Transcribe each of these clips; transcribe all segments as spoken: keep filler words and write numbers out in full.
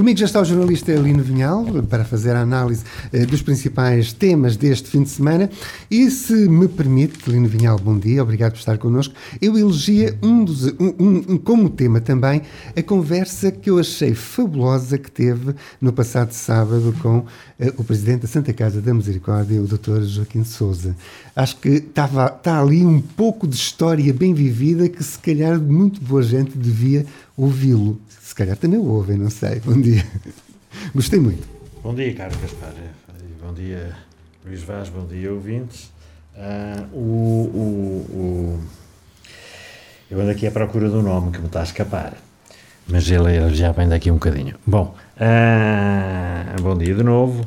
Comigo já está o jornalista Lino Vinhal para fazer a análise eh, dos principais temas deste fim de semana e, se me permite, Lino Vinhal, bom dia, obrigado por estar connosco. Eu elegia um dos, um, um, como tema também a conversa que eu achei fabulosa que teve no passado sábado com eh, o Presidente da Santa Casa da Misericórdia, o doutor Joaquim Sousa. Acho que estava, está ali um pouco de história bem vivida que se calhar muito boa gente devia ouvi-lo. Se calhar também o ouvem, não sei. Bom dia. Gostei muito. Bom dia, Carlos Gaspar. Bom dia, Luís Vaz. Bom dia, ouvintes. Uh, o, o, o... Eu ando aqui à procura do nome que me está a escapar, mas ele, ele já vem daqui um bocadinho. Bom, uh, bom dia de novo.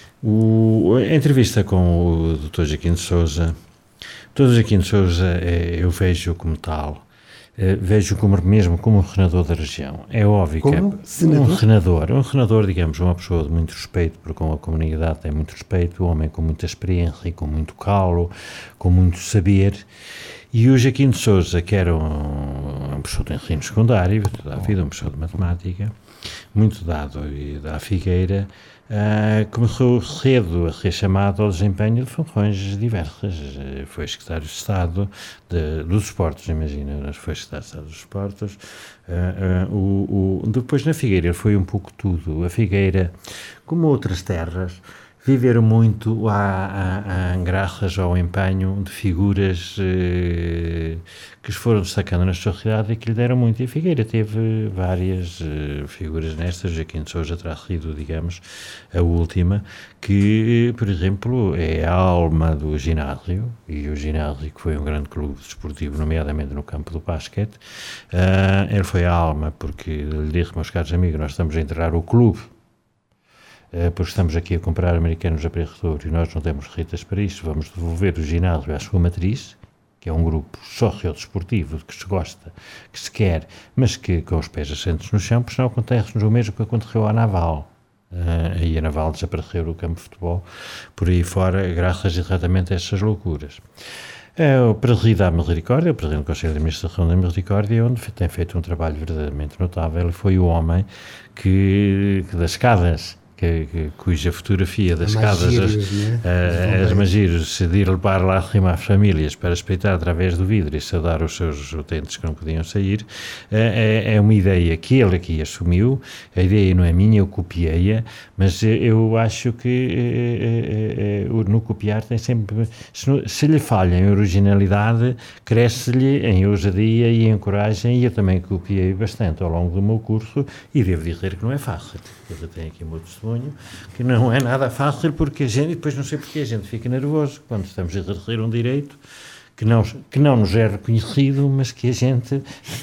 O, a entrevista com o doutor Joaquim de Sousa. O doutor Joaquim de Sousa, é, eu vejo como tal. Uh, vejo como, mesmo como um renador da região. É óbvio como? que é um renador, um renador, digamos, uma pessoa de muito respeito, porque com a comunidade tem muito respeito, um homem com muita experiência, com muito calo, com muito saber. E o Joaquim de Sousa, que era um, um professor de ensino secundário, toda a vida, um professor de matemática, muito dado à Figueira, Uh, começou cedo a ser chamado ao desempenho de funções diversas. Uh, foi secretário de Estado de, dos Esportes, imagina, foi secretário de Estado dos Esportes. Uh, uh, o, o, depois na Figueira ele foi um pouco tudo. A Figueira, como outras terras, viveram muito a, a, a, graças ao empenho de figuras uh, que se foram destacando na sociedade e que lhe deram muito. E a Figueira teve várias uh, figuras nestas. Joaquim de Sousa terá sido, digamos, a última, que, por exemplo, é a alma do ginásio, e o ginásio que foi um grande clube desportivo, nomeadamente no campo do basquete. Uh, ele foi a alma porque lhe disse, meus caros amigos, nós estamos a enterrar o clube, porque estamos aqui a comprar americanos a preço de ouro e nós não temos receitas para isso, vamos devolver o ginásio à sua matriz, que é um grupo sociodesportivo que se gosta, que se quer, mas que com os pés assentes no chão, porque não acontece-nos o mesmo que aconteceu à Naval. Uh, e a Naval desapareceu do campo de futebol, por aí fora, graças exatamente a essas loucuras. É o Presidente da Misericórdia, o Presidente do Conselho de Administração da Misericórdia, onde tem feito um trabalho verdadeiramente notável, foi o homem que, que das escadas, Que, que, cuja fotografia das casas, as, né? uh, as magiros, de ir levar lá acima às famílias para espreitar através do vidro e saudar os seus utentes que não podiam sair, uh, é, é uma ideia que ele aqui assumiu. A ideia não é minha, eu copiei-a, mas eu acho que uh, uh, uh, no copiar tem sempre, se, se lhe falha em originalidade, cresce-lhe em ousadia e em coragem, e eu também copiei bastante ao longo do meu curso, e devo dizer que não é fácil. Eu tenho aqui o meu testemunho, que não é nada fácil, porque a gente, depois não sei porque a gente fica nervoso quando estamos a exercer um direito que não, que não nos é reconhecido, mas que a gente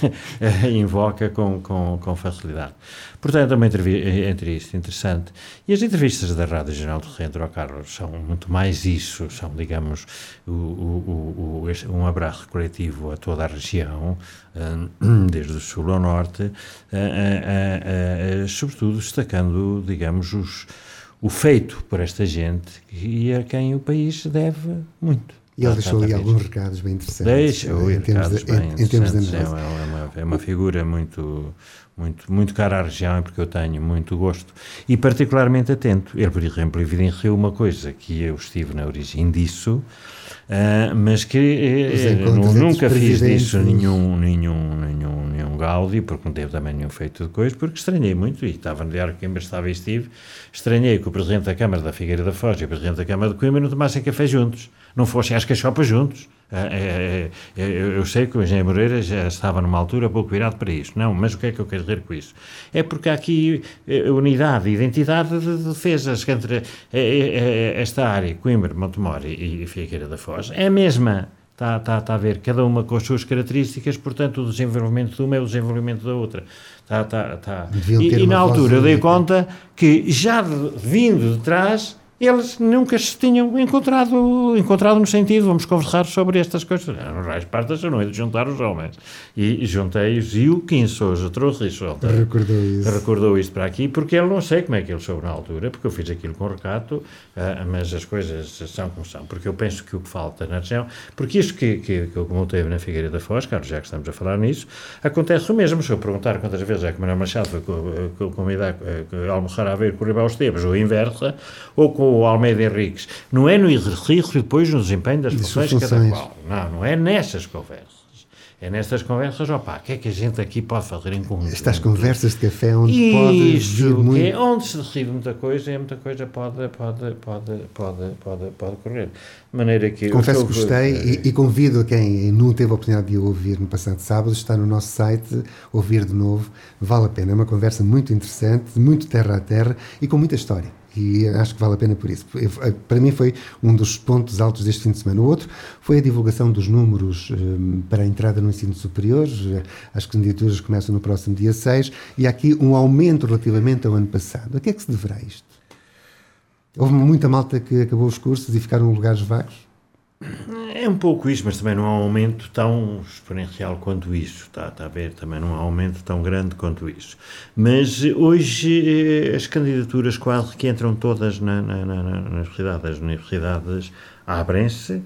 invoca com, com, com facilidade. Portanto, é uma entrevista interessante. E as entrevistas da Rádio Jornal do Centro, ao Carlos, são muito mais isso, são, digamos, o, o, o, um abraço coletivo a toda a região, desde o sul ao norte, a, a, a, a, sobretudo destacando, digamos, os, o feito por esta gente e a quem o país deve muito. E ele deixou ali alguns recados bem interessantes. Deixa, em termos de, em, em termos de é, uma, é, uma, é uma figura muito, muito, muito cara à região, porque eu tenho muito gosto e particularmente atento. Ele, por exemplo, evidenciou uma coisa que eu estive na origem disso, uh, mas que uh, nunca fiz disso nenhum, nenhum, nenhum, nenhum gáudio, porque não teve também nenhum feito de coisa, porque estranhei muito, e estava no Diário de Coimbra, estava e estive, estranhei que o Presidente da Câmara da Figueira da Foz e o Presidente da Câmara de Coimbra não tomassem café juntos, não fossem às cachopas juntos. É, é, é, eu sei que o Engenheiro Moreira já estava numa altura pouco virado para isso. Não, mas o que é que eu quero dizer com isso? É porque há aqui unidade, identidade de defesas entre esta área, Coimbra, Montemor e Figueira da Foz. É a mesma. Está, está, está a ver, cada uma com as suas características, portanto o desenvolvimento de uma é o desenvolvimento da outra. Está, está, está. E, e na altura eu dei conta que já de, vindo de trás eles nunca se tinham encontrado, encontrado no sentido, vamos conversar sobre estas coisas. As partes eu não ia juntar os homens. E, e juntei-os, e o Kim Sousa trouxe isso. Recordou isso. Recordou isto para aqui, porque ele não sei como é que ele soube na altura, porque eu fiz aquilo com recato, uh, mas as coisas são como são, porque eu penso que o que falta na região, porque isto que, que, que como teve na Figueira da Foz, Carlos, já que estamos a falar nisso, acontece o mesmo. Se eu perguntar quantas vezes é que Manuel Machado foi convidado a almoçar a ver com o Ribão Esteves, ou inversa, ou com o Almeida Henriques, não é no exercício e depois no desempenho das funções de cada qual. Não, não é nessas conversas. É nestas conversas, opá, o que é que a gente aqui pode fazer em conjunto? Estas conversas de café onde Isso, pode vir muito... é onde se decide muita coisa e muita coisa pode, pode, pode, pode, pode, pode correr. De maneira que... Confesso que gostei e, e convido a quem não teve a oportunidade de ouvir no passado sábado, está no nosso site, ouvir de novo, vale a pena. É uma conversa muito interessante, muito terra a terra e com muita história. E acho que vale a pena por isso. Para mim foi um dos pontos altos deste fim de semana. O outro foi a divulgação dos números um, para a entrada no ensino superior. As candidaturas começam no próximo dia seis e há aqui um aumento relativamente ao ano passado. A que é que se deverá isto? Houve muita malta que acabou os cursos e ficaram em lugares vagos? É um pouco isso, mas também não há um aumento tão exponencial quanto isso, está, está a ver, também não há um aumento tão grande quanto isso. Mas hoje as candidaturas quase que entram todas na, na, na, na universidade, as universidades abrem-se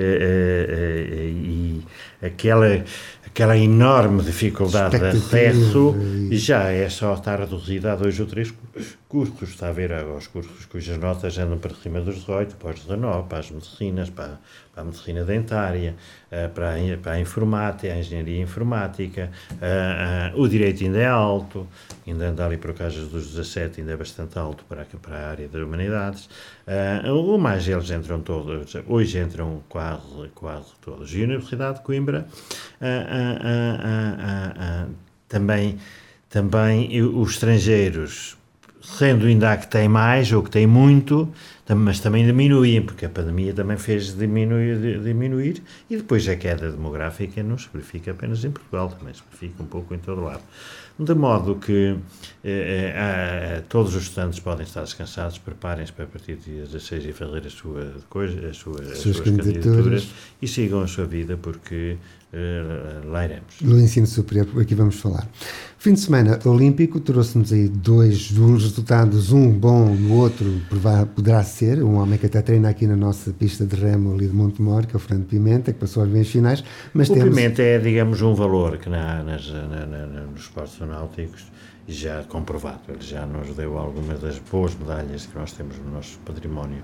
e aquela, aquela enorme dificuldade de acesso já é só estar reduzida a dois ou três cursos, está a ver, aos cursos cujas notas andam para cima dos dezoito, para os dezanove, para as medicinas, para, para a medicina dentária, para a, para a informática, a engenharia informática, a, a, o direito ainda é alto, ainda anda ali por acaso dos dezassete, ainda é bastante alto para, para a área das humanidades, uh, o mais eles entram todos, hoje entram quase, quase todos, e a Universidade de Coimbra uh, uh, uh, uh, uh, uh, também, também os estrangeiros, sendo ainda que tem mais ou que tem muito, mas também diminuem, porque a pandemia também fez diminuir, diminuir e depois a queda demográfica não se verifica apenas em Portugal, também se verifica um pouco em todo o lado. De modo que eh, eh, todos os estudantes podem estar descansados, preparem-se para a partir do dia dezasseis e fazer a sua coisa, a sua, as suas, suas candidaturas e sigam a sua vida, porque uh, lá iremos. Do ensino superior, aqui vamos falar. Fim de semana olímpico, trouxe-nos aí dois, dois resultados, um bom, o outro poderá ser, um homem que até treina aqui na nossa pista de remo ali de Montemor, que é o Fernando Pimenta, que passou às meias finais. Mas o temos... Pimenta é, digamos, um valor que na, nas, na, na, nos esportes náuticos já comprovado, ele já nos deu algumas das boas medalhas que nós temos no nosso património.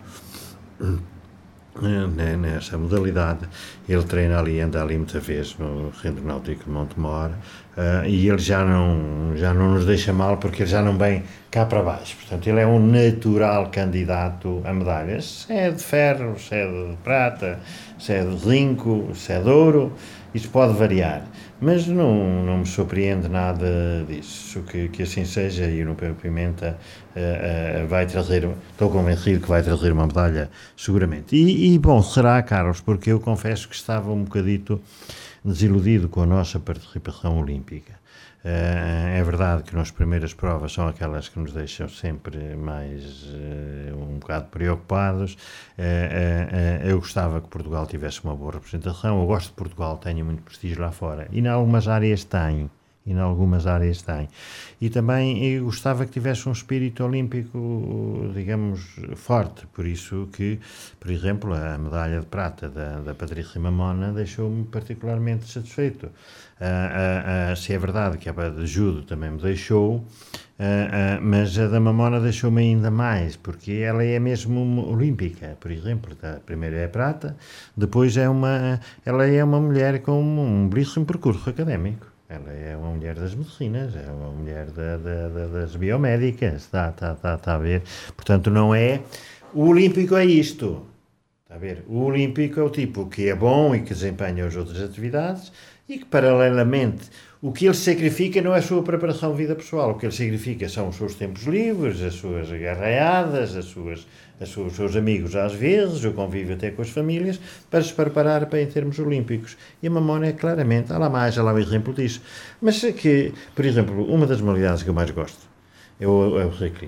Nessa modalidade, ele treina ali, anda ali muita vez no Centro Náutico de Montemor, uh, e ele já não, já não nos deixa mal, porque ele já não vem cá para baixo. Portanto, ele é um natural candidato a medalhas, se é de ferro, se é de prata, se é de zinco, se é de ouro, isso pode variar, mas não, não me surpreende nada disso, que, que assim seja, e o Pimenta uh, uh, vai trazer, estou convencido que vai trazer uma medalha, seguramente. E, e bom, será, Carlos, porque eu confesso que estava um bocadito desiludido com a nossa participação olímpica. Uh, é verdade que nas primeiras provas são aquelas que nos deixam sempre mais uh, um bocado preocupados. Uh, uh, uh, eu gostava que Portugal tivesse uma boa representação. Eu gosto de Portugal, tenho muito prestígio lá fora, e em algumas áreas tem. E em algumas áreas tem. E também eu gostava que tivesse um espírito olímpico, digamos, forte. Por isso que, por exemplo, a medalha de prata da, da Patrícia Mamona deixou-me particularmente satisfeito. Uh, uh, uh, se é verdade que a de judo também me deixou, uh, uh, mas a da Mamona deixou-me ainda mais, porque ela é mesmo olímpica, por exemplo. Tá? Primeiro é a prata, depois é uma, ela é uma mulher com um belíssimo percurso académico. Ela é uma mulher das medicinas, é uma mulher da, da, da, das biomédicas, está, está, está, está a ver? Portanto, não é... O olímpico é isto, está a ver? O olímpico é o tipo que é bom e que desempenha as outras atividades e que, paralelamente, o que ele sacrifica não é a sua preparação de vida pessoal, o que ele sacrifica são os seus tempos livres, as suas garraiadas, as suas, as suas, os seus amigos às vezes, o convívio até com as famílias, para se preparar para em termos olímpicos. E a Mamona é claramente, há lá mais, há lá um exemplo disso. Mas que, por exemplo, uma das modalidades que eu mais gosto é o, é o ciclismo.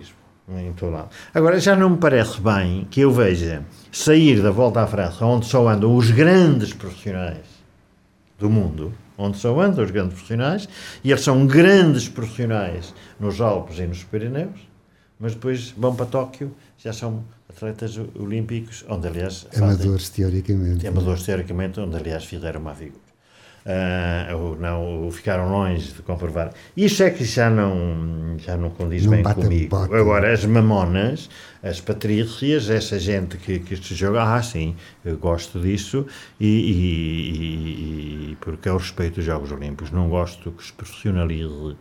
em todo lado. Agora, já não me parece bem que eu veja sair da Volta à França, onde só andam os grandes profissionais do mundo, onde só andam os grandes profissionais, e eles são grandes profissionais nos Alpes e nos Pirineus, mas depois vão para Tóquio, já são atletas olímpicos, onde aliás... Amadores, fazem, teoricamente. Amadores, teoricamente, onde aliás fizeram uma figura. Uh, ou não, ou ficaram longe de comprovar. Isso é que já não, já não condiz não bem comigo. Agora, as mamonas, as patrícias, essa gente que, que se joga, ah, sim, eu gosto disso, e, e, e porque eu respeito os Jogos Olímpicos, não gosto que se profissionalize,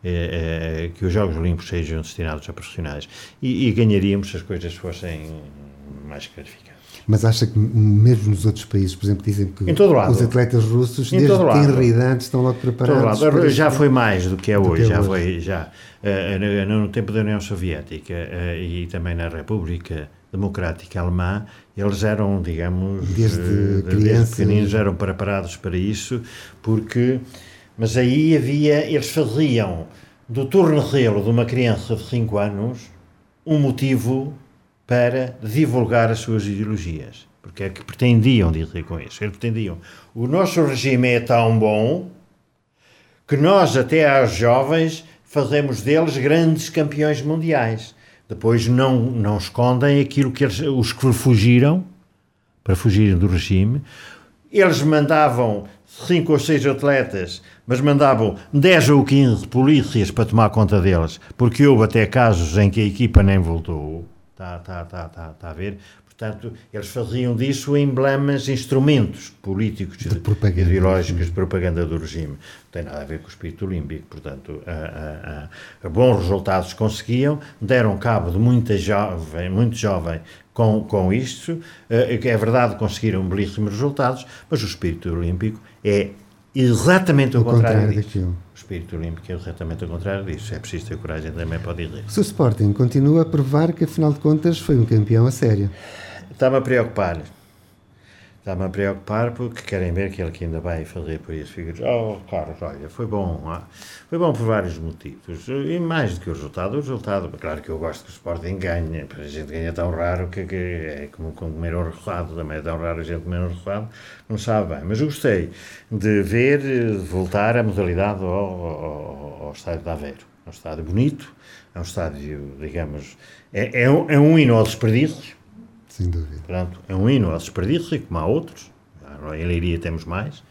é, é, que os Jogos Olímpicos sejam destinados a profissionais, e, e ganharíamos se as coisas fossem mais clarificadas. Mas acha que mesmo nos outros países, por exemplo, dizem que os atletas russos, em desde que têm lado. idade, estão logo preparados? Para já foi mais do que é hoje, que é já hoje. foi, já, uh, no, no tempo da União Soviética uh, e também na República Democrática Alemã, eles eram, digamos, desde, uh, crianças, desde pequeninos eram preparados para isso, porque, mas aí havia, eles faziam do tornozelo de uma criança de cinco anos um motivo para divulgar as suas ideologias. Porque é que pretendiam dizer com isso? Eles pretendiam, o nosso regime é tão bom que nós, até aos jovens, fazemos deles grandes campeões mundiais. Depois não, não escondem aquilo que eles, os que fugiram, para fugirem do regime, eles mandavam cinco ou seis atletas, mas mandavam dez ou quinze polícias para tomar conta deles, porque houve até casos em que a equipa nem voltou. Está, está, está, está, está a ver? Portanto, eles faziam disso emblemas, instrumentos políticos, de propaganda, ideológicos, de propaganda do regime. Não tem nada a ver com o espírito olímpico. Portanto, a, a, a bons resultados conseguiam, deram cabo de muita jovem, muito jovem com, com isto. É verdade, conseguiram belíssimos resultados, mas o espírito olímpico é exatamente o, o contrário, contrário daquilo. O espírito olímpico é exatamente o contrário disso. É preciso ter coragem também para dizer. O seu Sporting continua a provar que, afinal de contas, foi um campeão a sério. Está-me a preocupar. Está-me a preocupar porque querem ver que ele que ainda vai fazer por isso. Fica, oh, Carlos, olha, foi bom. Ah, foi bom por vários motivos. E mais do que o resultado. O resultado, claro que eu gosto que o Sporting ganhe. A gente ganha tão raro que, que é como comer um recuado. Também é tão raro a gente comer um recuado. Não sabe bem. Mas eu gostei de ver voltar a modalidade ao, ao, ao estádio de Aveiro. É um estádio bonito. É um estádio, digamos, é, é, um, é um hino ao desperdício. Sem dúvida. Portanto, é um hino ao desperdício, como há outros, em Leiria temos mais,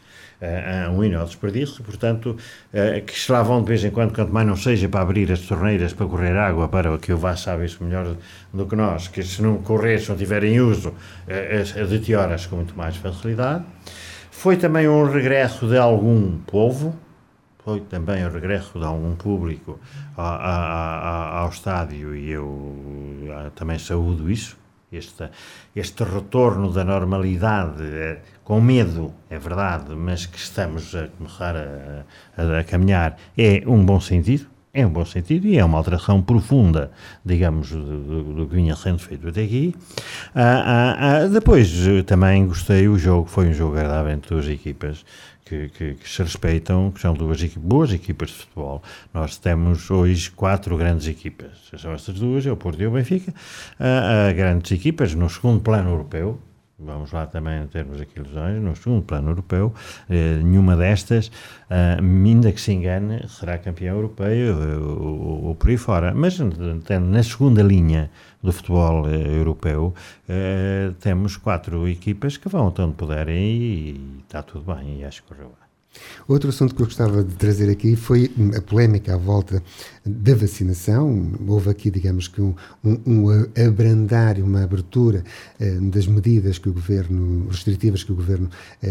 é um hino ao desperdício, portanto, que se lá vão de vez em quando, quanto mais não seja para abrir as torneiras para correr água, para que o Vaz sabe isso melhor do que nós, que se não correr, se não tiver em uso, deteriora-se com muito mais facilidade. Foi também um regresso de algum povo, foi também o regresso de algum público a, a, a, ao estádio, e eu também saúdo isso. Este, este retorno da normalidade, é, com medo, é verdade, mas que estamos a começar a, a, a caminhar, é um bom sentido, é um bom sentido e é uma alteração profunda, digamos, do, do, do que vinha sendo feito até aqui. Ah, ah, ah, depois, também gostei, o jogo foi um jogo agradável entre duas equipas que, que, que se respeitam, que são duas equipas, boas equipas de futebol. Nós temos hoje quatro grandes equipas, são estas duas, é o Porto e o Benfica, uh, uh, grandes equipas no segundo plano europeu. Vamos lá também termos aqui ilusões, no segundo plano europeu, uh, nenhuma destas, uh, ainda que se engane, será campeão europeu ou, ou, ou por aí fora. Mas na segunda linha do futebol uh, europeu, uh, temos quatro equipas que vão até onde puderem e, e está tudo bem, e acho que correu bem. Outro assunto que eu gostava de trazer aqui foi a polémica à volta da vacinação. Houve aqui, digamos que, um, um, um abrandar e uma abertura eh, das medidas que o Governo, restritivas que o Governo eh,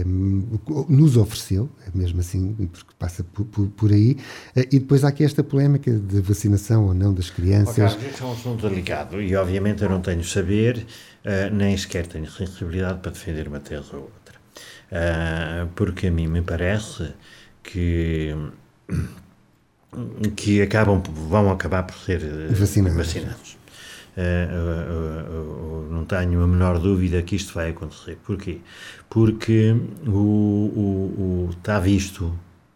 nos ofereceu, mesmo assim, porque passa por, por, por aí. Eh, e depois há aqui esta polémica de vacinação ou não das crianças. Oh, Carlos, isso é um assunto delicado e, obviamente, eu não tenho saber, uh, nem sequer tenho sensibilidade para defender uma tese ou outra. Uh, porque a mim me parece que que acabam, vão acabar por ser vacinados, vacinados. Uh, uh, uh, uh, não tenho a menor dúvida que isto vai acontecer. Porquê? Porque o, o, o, está visto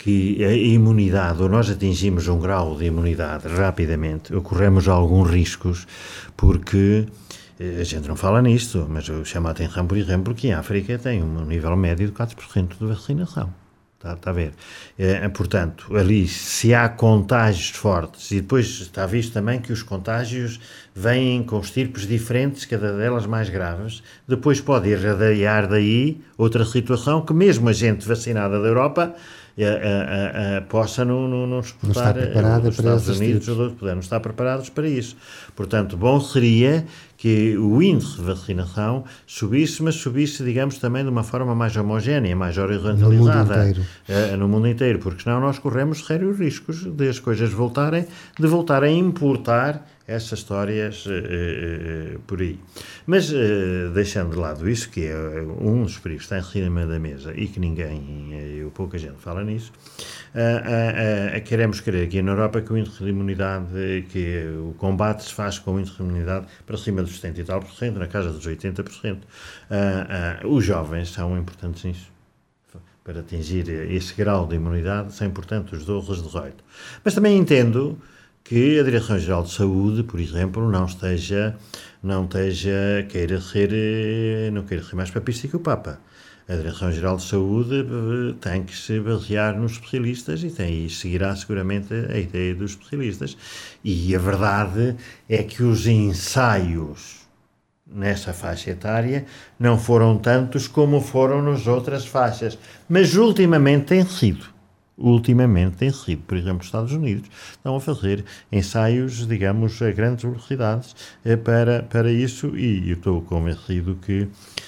que a imunidade, ou nós atingimos um grau de imunidade rapidamente, ocorremos alguns riscos, porque a gente não fala nisto, mas eu chamo a atenção, por exemplo, que em África tem um nível médio de quatro por cento de vacinação. Está, está a ver? É, portanto, ali, se há contágios fortes, e depois está visto também que os contágios vêm com estirpes diferentes, cada delas mais graves, depois pode irradiar daí outra situação que mesmo a gente vacinada da Europa a, a, a, a, possa não, não, não exportar aos Estados Unidos ou outros, não estar preparados para isso. Portanto, bom seria que o índice de vacinação subisse, mas subisse, digamos, também de uma forma mais homogénea, mais horizontalizada no mundo inteiro, uh, no mundo inteiro, porque senão nós corremos sérios riscos de as coisas voltarem, de voltarem a importar essas histórias uh, uh, por aí. Mas, uh, deixando de lado isso, que é um dos perigos que está em cima da mesa e que ninguém, uh, pouca gente fala nisso, uh, uh, uh, queremos crer aqui na Europa que o índice de imunidade, que o combate se faz com o índice de imunidade para cima dos setenta e tal por cento, na casa dos oitenta por cento. Uh, uh, os jovens são importantes nisso. Para atingir esse grau de imunidade, são importantes os doze de dezoito. Mas também entendo que a Direção-Geral de Saúde, por exemplo, não esteja, não esteja, queira ser, não queira ser mais papista que o Papa. A Direção-Geral de Saúde tem que se basear nos especialistas e, tem, e seguirá seguramente a ideia dos especialistas. E a verdade é que os ensaios nessa faixa etária não foram tantos como foram nas outras faixas, mas ultimamente tem sido. Ultimamente tem sido, por exemplo, os Estados Unidos estão a fazer ensaios, digamos, a grandes velocidades para, para isso, e eu estou convencido que,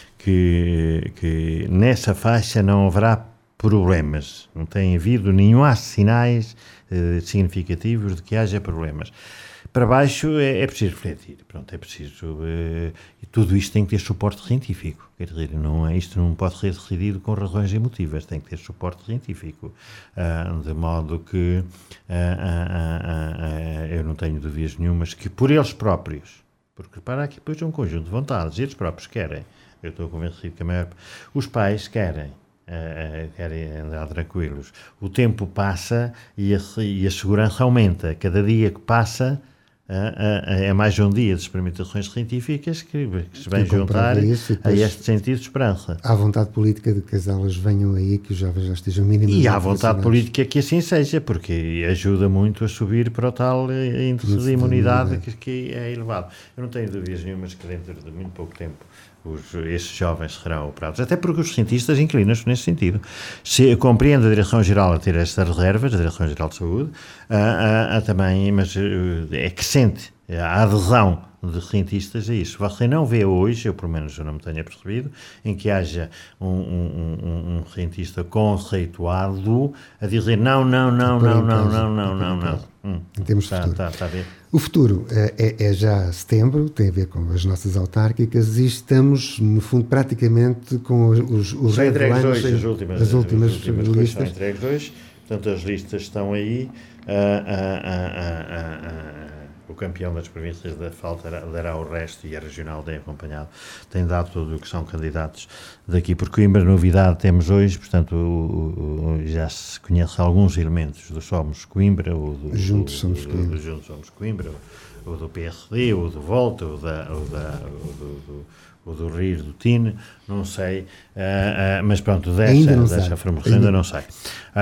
que, que nessa faixa não haverá problemas, não tem havido nenhum sinais eh, significativos de que haja problemas. Para baixo é, é preciso refletir, pronto, é preciso, eh, e tudo isto tem que ter suporte científico, quer dizer, não é, isto não pode ser decidido com razões emotivas, tem que ter suporte científico, ah, de modo que ah, ah, ah, ah, eu não tenho dúvidas nenhumas que por eles próprios, porque para aqui depois é um conjunto de vontades, eles próprios querem, eu estou convencido que a maior, os pais querem, Uh, querem andar tranquilos. O tempo passa e a, e a segurança aumenta. Cada dia que passa uh, uh, é mais um dia de experimentações científicas que, que se vem juntar isso, a este sentido de esperança. Há vontade política de que as aulas venham aí, que os jovens já estejam minimamente E há vontade política que assim seja, porque ajuda muito a subir para o tal índice de imunidade que, que é elevado. Eu não tenho dúvidas nenhumas que dentro de muito pouco tempo Os, esses jovens serão operados, até porque os cientistas inclinam-se nesse sentido. Se compreende a Direção-Geral a ter estas reservas, a Direção-Geral de Saúde, há, há, há também, mas é crescente a adesão de cientistas a isso. Você não vê hoje, eu pelo menos eu não me tenho percebido, em que haja um, um, um, um cientista conceituado a dizer não, não, não, não, não, não, não, não, não. Hum, em termos tá, de futuro. Tá, tá a ver? O futuro é, é já setembro, tem a ver com as nossas autárquicas e estamos, no fundo, praticamente com os, os já entregues hoje, as últimas, as últimas, as últimas listas. São entregues hoje, portanto as listas estão aí. Uh, uh, uh, uh, uh, uh, o campeão das províncias da F A L dará, dará o resto e a regional tem acompanhado, tem dado tudo o que são candidatos daqui. Por Coimbra, novidade temos hoje, portanto o, o, já se conhece alguns elementos do Somos Coimbra, ou do Juntos do, Somos do, Coimbra, do, do Juntos Somos Coimbra, ou do P S D, ou do Volta, ou, da, ou, da, ou do, do o do Rio, do Tine, não sei, uh, uh, mas pronto, dessa, dessa formação ainda não sei. Uh,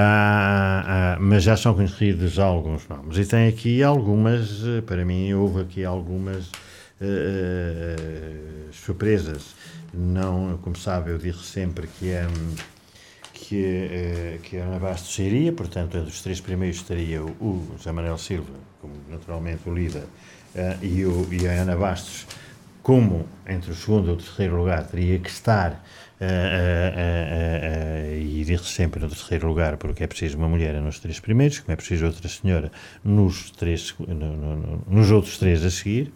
uh, mas já são conhecidos alguns nomes. E tem aqui algumas, para mim, houve aqui algumas uh, uh, surpresas. Não, como sabe, eu disse sempre que a que, uh, que a Ana Bastos sairia, portanto, entre os três primeiros estaria o, o José Manuel Silva, como naturalmente o líder, uh, e, o, e a Ana Bastos, como entre o segundo e o terceiro lugar teria que estar, uh, uh, uh, uh, uh, e disse sempre no terceiro lugar, porque é preciso uma mulher nos três primeiros, como é preciso outra senhora nos, três, no, no, no, nos outros três a seguir.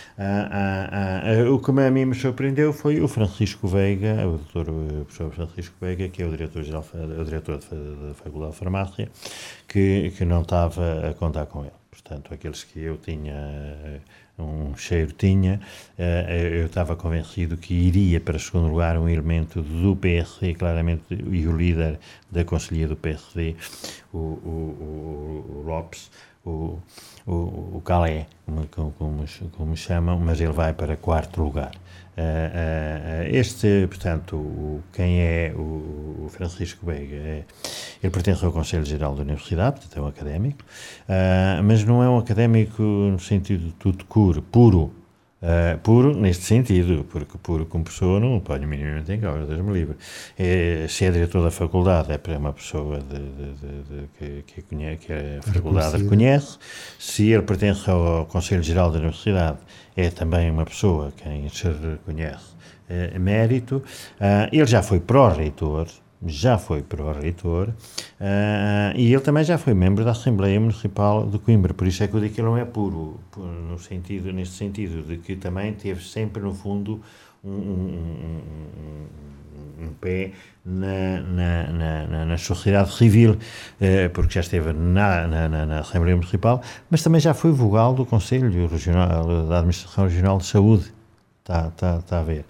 Uh, uh, uh, o que a mim me surpreendeu foi o Francisco Veiga, o doutor o professor Francisco Veiga, que é o diretor-geral, o diretor da Faculdade de Farmácia, que, que não estava a contar com ele. portanto, aqueles que eu tinha, um cheiro tinha, eu estava convencido que iria para segundo lugar um elemento do P R D, claramente, e o líder da Conselhia do P R D, o, o, o Lopes, o, o, o Calé, como, como, como chamam, mas ele vai para quarto lugar. Uh, uh, este, portanto, o, quem é o, o Francisco Veiga, é, ele pertence ao Conselho Geral da Universidade, portanto é um académico, uh, mas não é um académico no sentido de tudo puro, puro, uh, puro neste sentido, porque puro como pessoa não pode minimamente em causa, Deus me livre. É, se é diretor da faculdade, é para uma pessoa de, de, de, de, que, que, conhece, que a faculdade reconhece. Se ele pertence ao Conselho Geral da Universidade, é também uma pessoa quem se reconhece é, mérito. Uh, ele já foi pró-reitor, já foi pró-reitor, uh, e ele também já foi membro da Assembleia Municipal de Coimbra, por isso é que eu digo que ele não é puro, no sentido, neste sentido, de que também teve sempre, no fundo, um, um, um, um pé na, na, na, na sociedade civil, eh, porque já esteve na, na, na Assembleia Municipal, mas também já foi vogal do Conselho Regional, da Administração Regional de Saúde. Está tá, tá a ver.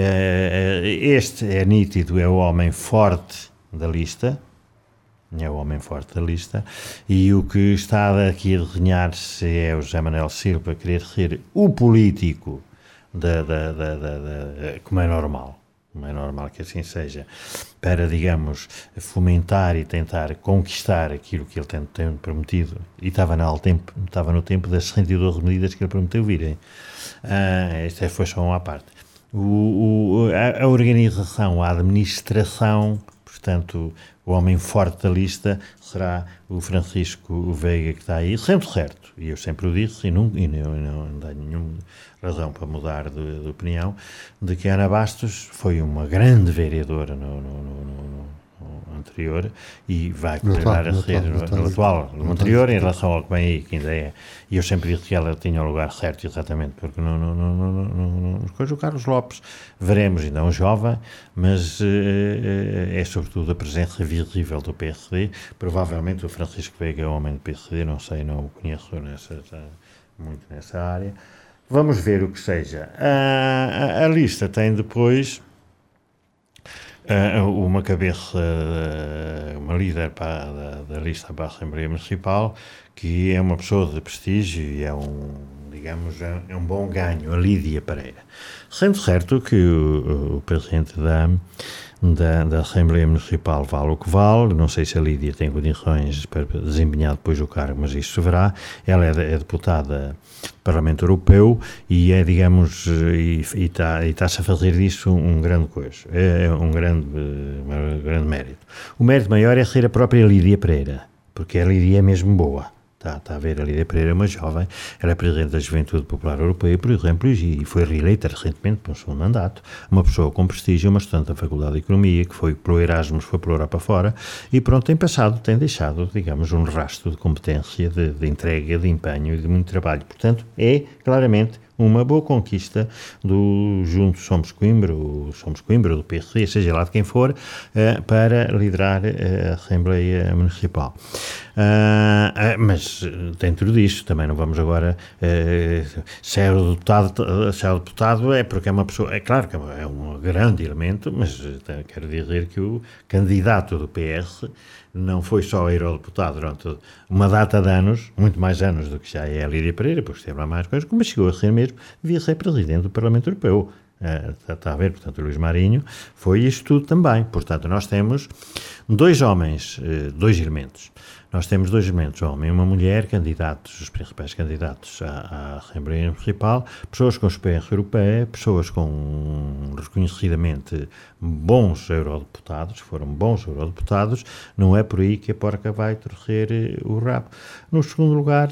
Eh, este é nítido, é o homem forte da lista, é o homem forte da lista, e o que está aqui a desenhar-se é o José Manuel Silva querer ser o político da, da, da, da, da, como é normal, como é normal que assim seja, para, digamos, fomentar e tentar conquistar aquilo que ele tem, tem prometido, e estava no tempo, estava no tempo das sessenta e doze medidas que ele prometeu virem. Ah, esta foi só uma parte. O, o, a, a organização, a administração, portanto, o homem forte da lista será o Francisco Veiga, que está aí, sempre certo, e eu sempre o disse, e não, e não, não, não tenho nenhuma razão para mudar de, de opinião, de que Ana Bastos foi uma grande vereadora no, no, no, no anterior e vai continuar a ser no, no, no atual, no anterior, em relação ao que vem aí, que ainda é. E eu sempre disse que ela tinha o lugar certo, exatamente, porque no, no, no, no, no, no coisa, o Carlos Lopes, veremos, ainda é um jovem, mas uh, é sobretudo a presença visível do P S D. Provavelmente o Francisco Veiga é o homem do P S D, não sei, não o conheço nessa, muito nessa área. Vamos ver o que seja. A, a, a lista tem depois uh, uma cabeça, uh, uma líder para, da, da lista para a Assembleia Municipal, que é uma pessoa de prestígio e é um, digamos, é, é um bom ganho, a Lídia Pereira. Sendo certo que o, o presidente da, da, da Assembleia Municipal vale o que vale, não sei se a Lídia tem condições para desempenhar depois o cargo, mas isso se verá. Ela é, é deputada do Parlamento Europeu e é, digamos, e está e está-se a fazer disso um grande coisa, é um grande, um grande mérito. O mérito maior é ser a própria Lídia Pereira, porque a Lídia é mesmo boa. Está, está a ver, a Lídia Pereira é uma jovem, ela é presidente da Juventude Popular Europeia, por exemplo, e foi reeleita recentemente para um segundo mandato, uma pessoa com prestígio, uma estudante da Faculdade de Economia, que foi pelo Erasmus, foi pela Europa fora, e pronto, tem passado, tem deixado, digamos, um rastro de competência, de, de entrega, de empenho e de muito trabalho. Portanto, é claramente uma boa conquista do Juntos Somos Coimbra, o Somos Coimbra, do P S D, seja lá de quem for, uh, para liderar a Assembleia Municipal. Uh, uh, mas dentro disto, também não vamos agora, uh, se é o deputado, se é o deputado é porque é uma pessoa, é claro que é um grande elemento, mas uh, quero dizer que o candidato do P S não foi só eurodeputado durante uma data de anos, muito mais anos do que já é a Lídia Pereira, porque teve lá mais coisas, mas chegou a ser mesmo, devia ser presidente do Parlamento Europeu. Uh, está, está a ver, portanto, o Luís Marinho foi isto tudo também. Portanto, nós temos dois homens, uh, dois elementos. Nós temos dois elementos, um homem e uma mulher, candidatos, os principais candidatos à, à Assembleia Municipal, pessoas com experiência europeia, pessoas com reconhecidamente bons eurodeputados, foram bons eurodeputados, não é por aí que a porca vai torcer o rabo. No segundo lugar,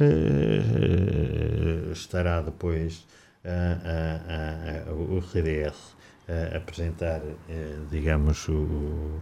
uh, estará depois uh, uh, uh, o C D S a apresentar, uh, digamos, o, uh,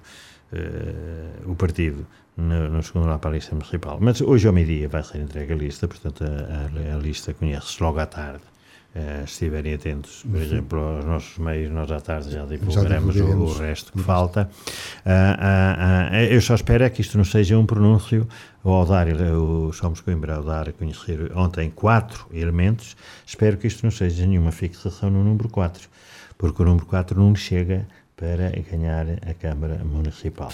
o partido no, no segundo lugar para a lista municipal. Mas hoje ao meio-dia vai ser entregue a lista, portanto a, a, a lista conhece-se logo à tarde uh, estiverem atentos, por uhum. exemplo, aos nossos meios, nós à tarde já divulgaremos já o, o resto que uhum. falta. Uh, uh, uh, eu só espero é que isto não seja um pronúncio, ao dar, o Somos Coimbra, ao dar a conhecer ontem quatro elementos, espero que isto não seja nenhuma fixação no número quatro, porque o número quatro não lhe chega para ganhar a Câmara Municipal.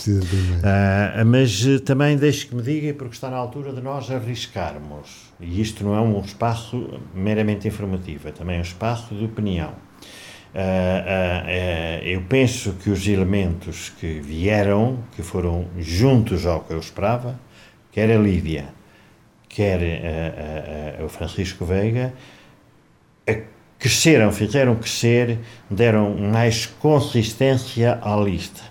Uh, mas uh, também deixe que me diga, porque está na altura de nós arriscarmos, e isto não é um espaço meramente informativo, é também um espaço de opinião. Uh, uh, uh, eu penso que os elementos que vieram, que foram juntos ao que eu esperava, quer a Lídia, quer uh, uh, uh, o Francisco Veiga, a cresceram, fizeram crescer, deram mais consistência à lista.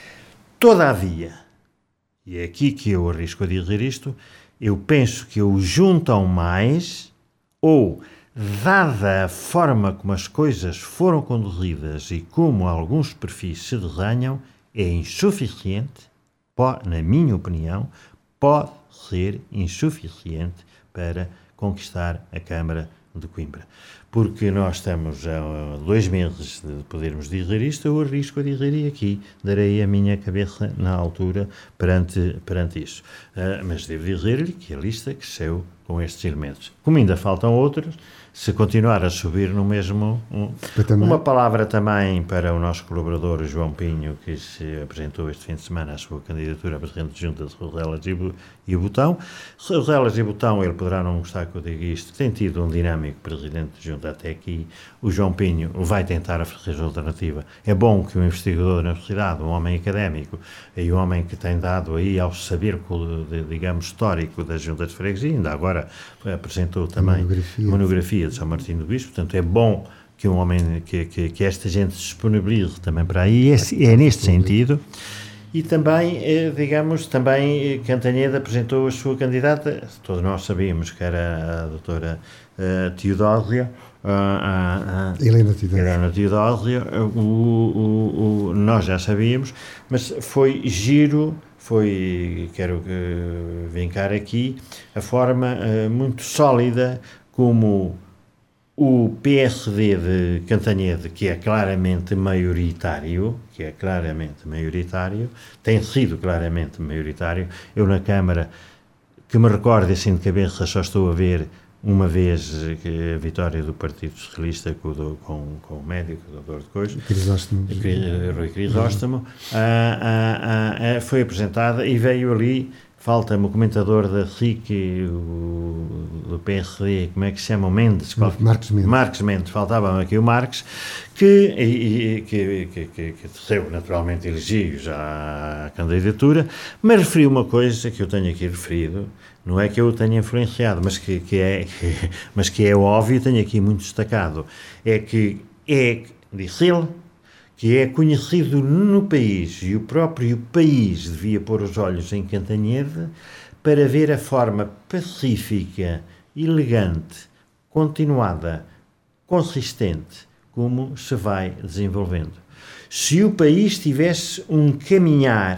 Todavia, e é aqui que eu arrisco a dizer isto, eu penso que o juntam mais, ou, dada a forma como as coisas foram conduzidas e como alguns perfis se desenham, é insuficiente, pode, na minha opinião, pode ser insuficiente para conquistar a Câmara de Coimbra. Porque nós estamos há dois meses de podermos dizer isto, eu arrisco a dizer e aqui darei a minha cabeça na altura perante, perante isso. Uh, mas devo dizer-lhe que a lista cresceu com estes elementos. Como ainda faltam outros, se continuar a subir no mesmo... Um, uma palavra também para o nosso colaborador João Pinho, que se apresentou este fim de semana a sua candidatura a Presidente de Junta de Roselas e Botão. Roselas e Botão, ele poderá não gostar que eu diga isto, tem tido um dinâmico Presidente de Junta até aqui. O João Pinho vai tentar oferecer alternativa. É bom que um investigador da universidade, um homem académico, e um homem que tem dado aí ao saber, digamos, histórico das juntas de freguesia, ainda agora apresentou também monografia. monografia de São Martinho do Bispo, portanto é bom que um homem, que, que, que esta gente se disponibilize também para aí, é, é neste sentido. E também, digamos, também Cantanhede apresentou a sua candidata, todos nós sabíamos que era a doutora uh, Teodósia, uh, uh, uh, Helena Teodósia, Helena Teodósia uh, o, o, o, nós já sabíamos, mas foi giro, foi, quero uh, vincar aqui, a forma uh, muito sólida como o P S D de Cantanhede, que é claramente maioritário, que é claramente maioritário, tem sido claramente maioritário. Eu na Câmara, que me recordo assim de cabeça, só estou a ver uma vez a vitória do Partido Socialista com, com, com o médico, o doutor de Cois, Crisóstomo, Rui Crisóstomo, uhum. ah, ah, ah, foi apresentada e veio ali. Falta-me o comentador da S I C, o, do P S D, como é que se chama? O Mendes? Marcos Mendes. Marcos Mendes, faltava-me aqui o Marcos, que, e, que, que, que, que recebeu naturalmente elogios à candidatura, mas referiu uma coisa que eu tenho aqui referido, não é que eu o tenha influenciado, mas que, que, é, que, mas que é óbvio, tenho aqui muito destacado, é que é, disse ele, que é conhecido no país, e o próprio país devia pôr os olhos em Cantanhede para ver a forma pacífica, elegante, continuada, consistente, como se vai desenvolvendo. Se o país tivesse um caminhar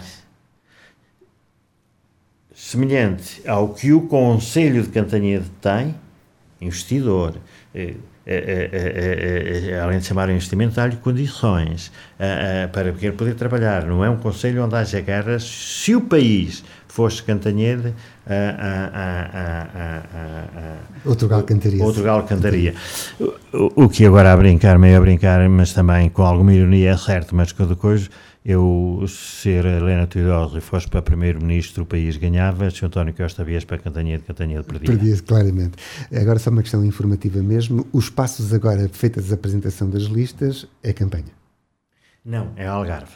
semelhante ao que o Conselho de Cantanhede tem, investidor, eh, É, é, é, é, além de chamar investimento, dá-lhe condições é, é, para poder trabalhar. Não é um conselho onde haja guerras. Se o país fosse Cantanhede, é, é, é, outro galo cantaria. Outro galo cantaria. O, o que agora a brincar, meio a brincar, mas também com alguma ironia é certo, mas cada coisa, eu, se a Helena Teodósia fosse para primeiro-ministro, o país ganhava, se o António Costa viesse para Cantanhede, Cantanhede perdia. Perdia, claramente. Agora só uma questão informativa mesmo, os passos agora, feitas a apresentação das listas, é campanha? Não, é Algarve.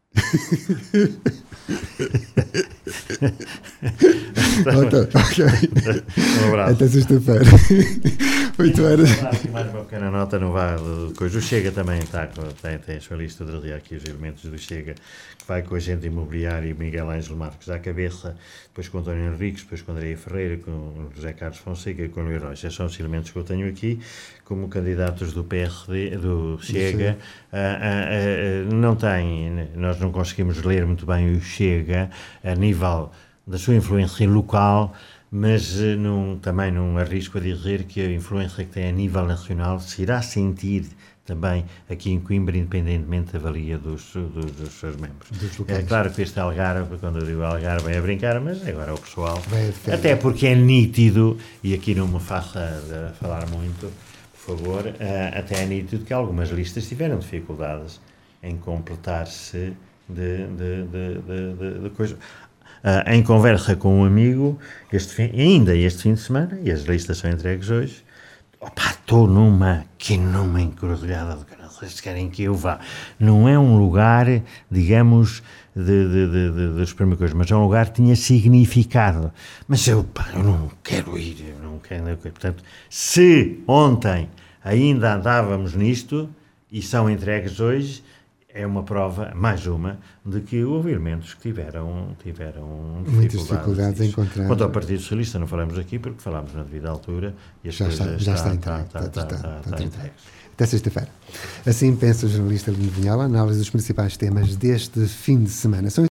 então, ok. Um abraço. Até sexta-feira. oito horas. Mais uma pequena nota, não vá coisa. O Chega também está, tem, tem a sua lista de aqui os elementos do Chega, que vai com a agente imobiliário Miguel Ângelo Marques à cabeça, depois com António Henriques, depois com Andréia Ferreira, com José Carlos Fonseca e com Luís Rocha. Esses são os elementos que eu tenho aqui como candidatos do P S D, do Chega. Uh, uh, uh, não tem, nós não conseguimos ler muito bem o Chega a nível da sua influência local, mas não, também não arrisco a dizer que a influência que tem a nível nacional se irá sentir também aqui em Coimbra, independentemente da valia dos, dos, dos seus membros. Dos é claro que este Algarve, quando eu digo Algarve, é a brincar, mas agora o pessoal, até porque é nítido, e aqui não me faça falar muito, por favor, até é nítido que algumas listas tiveram dificuldades em completar-se de, de, de, de, de, de coisas. Uh, em conversa com um amigo, este fim, ainda este fim de semana, e as listas são entregues hoje, opa, estou numa, que numa encruzilhada de caralho, vocês querem que eu vá. Não é um lugar, digamos, de, de, de, de, das primeiras coisas, mas é um lugar que tinha significado. Mas eu, pá, eu não quero ir, eu não quero, portanto, se ontem ainda andávamos nisto, e são entregues hoje, é uma prova, mais uma, de que houve elementos que tiveram, tiveram dificuldades, muitas dificuldades em encontrar. Quanto ao Partido Socialista, não falamos aqui porque falámos na devida altura e as já coisas está, já está, está, está, está, está, está, está entregues. Até sexta-feira. Assim pensa o jornalista Lino Vinhal, a análise dos principais temas deste fim de semana. São